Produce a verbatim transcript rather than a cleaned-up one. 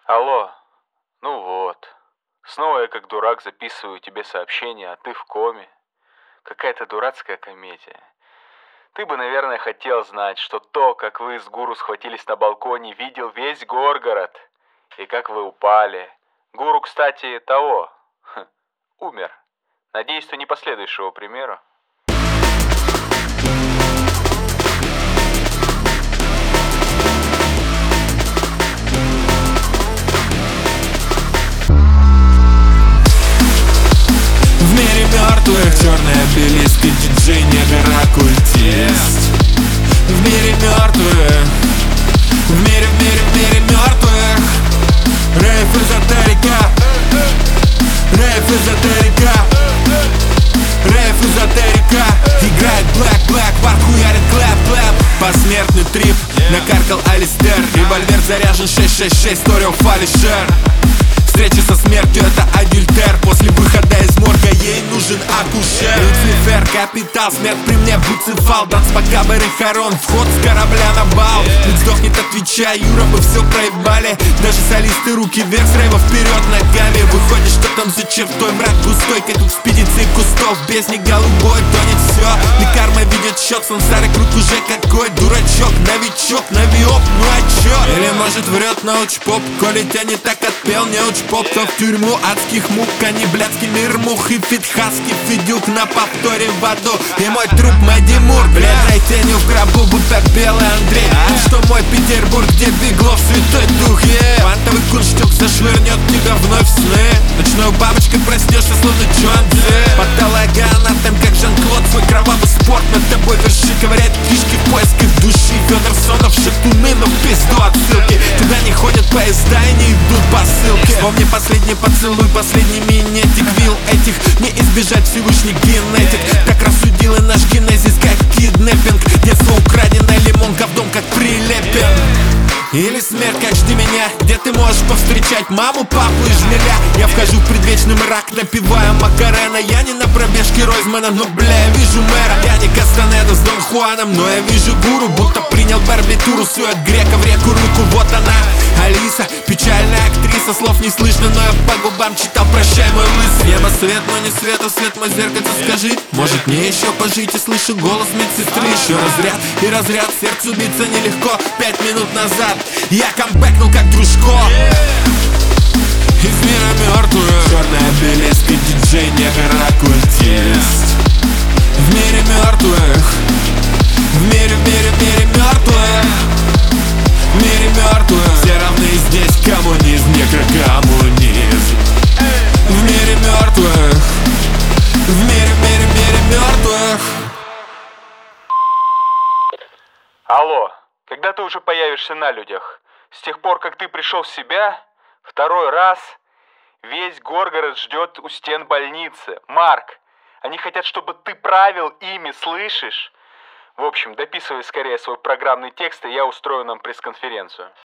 Алло, ну вот. Снова я как дурак записываю тебе сообщение, а ты в коме. Какая-то дурацкая комедия. Ты бы, наверное, хотел знать, что то, как вы с Гуру схватились на балконе, видел весь Горгород. И как вы упали. Гуру, кстати, того, хм, умер. Надеюсь, ты не последуешь его примеру. В мире мертвых черный обелиск и диджей негр оккультист. В мире мертвых, в мире, в мире, в мире мертвых. Рейв эзотерика, рейв эзотерика, рейв эзотерика. Играет Black Black, вар хуярит клэп клэп. Посмертный трип, накаркал Алистер. Револьвер заряжен шесть шесть шесть, Торио Фалишер. Встреча со смертью — это адюльтер. После выхода из морга ей нужен акушер. Люцифер, капитал, смерть при мне буцефал. Танцпокабр и хорон, вход с корабля на бал. Ведь сдохнет, отвечай, Юра, мы все проебали. Даже солисты руки вверх, с рейва вперед ногами. Выходит, что там за чертой, мрак густой, как в экспедиции кустов. Бездне голубой, тонет все. Не карма ведет счет, сансары круг уже какой. Дурачок, новичок, навиоп, ну а чё? Или может врет научпоп, коли тебя не так отпел, не уч поп, то в тюрьму адских мук, а не блядский мир мух. И фитхаски, фидюк на повторе в аду. И мой труп Мэдди Мур, бледной тенью в гробу, будто белый Андрей. Ну что мой Петербург, где Беглов, святой дух, yeah. Квантовый кунштюк зашвырнет тебя вновь в сны. Ночной бабочкой проснешься, словно Джон Дзе. Патологоанатом, как Жан-Клод, свой кровавый спорт над тобой верши. Ковыряет кишки в поисках души. Федор Сонов, шатуны, но в пизду отсылки. Туда не ходят поезда и не идут посылки. Вспомни последний поцелуй, последний минетик. Вил этих не избежать, Всевышний генетик. Так рассудил и наш генезис, как киднеппинг. Детство украденное, лимонка в дом, как прилепен. Или смерть, как жди меня, где ты можешь повстречать маму, папу и жмеля. Я вхожу в предвечный мрак, напивая Макарена. Я не на пробежке Ройзмана, но бля, я вижу мэра. Я не Кастанеда с Дон Хуаном, но я вижу гуру, будто принял барбитуру. Сует грека в реку руку, вот она, Алиса. Печальная актриса, слов не слышно, но я по губам читал: прощай, мой лысый. Небо свет, но не света, свет мой зеркальце, скажи, может мне еще пожить? И слышу голос медсестры. Еще разряд и разряд, сердцу биться нелегко. Пять минут назад я камбэкнул, как Дружко. Из мира мертвых черный обелиск и диджей негр оккультист. В мире мертвых, в мире, в мире, в мире мертвых. В мире мертвых все равны здесь, коммунизм, некрокоммунизм. В мире мертвых, в мире, в мире, в мире мертвых. Алло, когда ты уже появишься на людях? С тех пор, как ты пришел в себя, второй раз, весь Горгород ждет у стен больницы. Марк, они хотят, чтобы ты правил ими, слышишь? В общем, дописывай скорее свой программный текст, и я устрою нам пресс-конференцию.